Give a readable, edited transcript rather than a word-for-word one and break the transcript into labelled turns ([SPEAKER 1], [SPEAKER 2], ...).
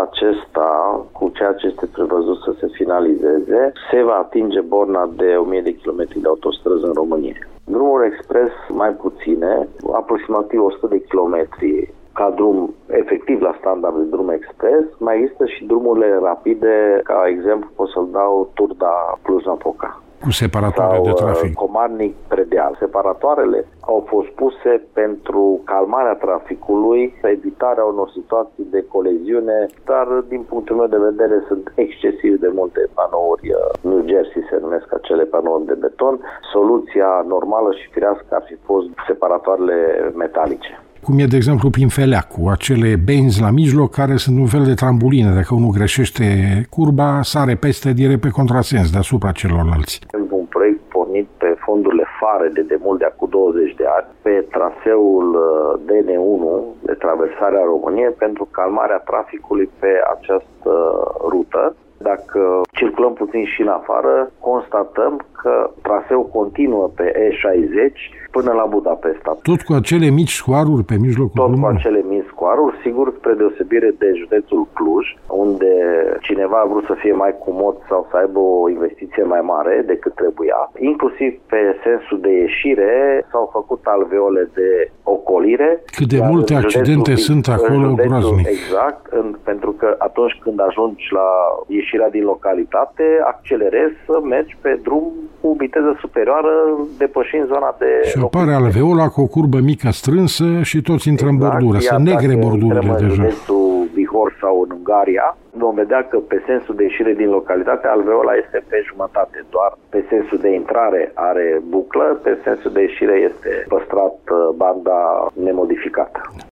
[SPEAKER 1] acesta, cu ceea ce este prevăzut să se finalizeze, se va atinge borna de 1000 de kilometri de autostrăzi în România. Drumuri expres mai puține, aproximativ 100 de kilometri ca drum efectiv la standard de drum expres. Mai există și drumurile rapide, ca exemplu pot să-l dau Turda Cluj-Napoca.
[SPEAKER 2] Cu separatoare de trafic.
[SPEAKER 1] Comarnic-Predeal. Separatoarele au fost puse pentru calmarea traficului, evitarea unor situații de coleziune, dar din punctul meu de vedere sunt excesiv de multe panouri. New Jersey se numesc acele panouri de beton. Soluția normală și firească ar fi fost separatoarele metalice.
[SPEAKER 2] Cum e, de exemplu, prin Feleacu, acele benzi la mijloc care sunt un fel de trambuline. Dacă unul greșește curba, sare peste direct pe contrasens deasupra celorlalți.
[SPEAKER 1] Un proiect pornit pe fondurile FARE de demult de acum 20 de ani, pe traseul DN1 de traversarea României pentru calmarea traficului pe această rută. Dacă circulăm puțin și în afară, constatăm că traseul continuă pe E60 până la Budapesta.
[SPEAKER 2] Tot cu acele mici scoaruri pe mijlocul drumului?
[SPEAKER 1] Tot cu acele mici scoaruri, sigur, spre deosebire de județul Cluj, unde cineva a vrut să fie mai comod sau să aibă o investiție mai mare decât trebuia. Inclusiv pe sensul de ieșire s-au făcut alveole de ocolire.
[SPEAKER 2] Cât de multe accidente sunt acolo, groaznic.
[SPEAKER 1] Exact, pentru că atunci când ajungi la ieșirea din localitate, accelerezi să mergi pe drum cu viteză superioară, depășind zona de...
[SPEAKER 2] Și apare alveola cu o curbă mică strânsă și toți intră în bordură. Sunt negre bordurile deja.
[SPEAKER 1] În Bihor sau în Ungaria, vom vedea că pe sensul de ieșire din localitate, alveola este pe jumătate, doar pe sensul de intrare are buclă, pe sensul de ieșire este păstrat banda nemodificată.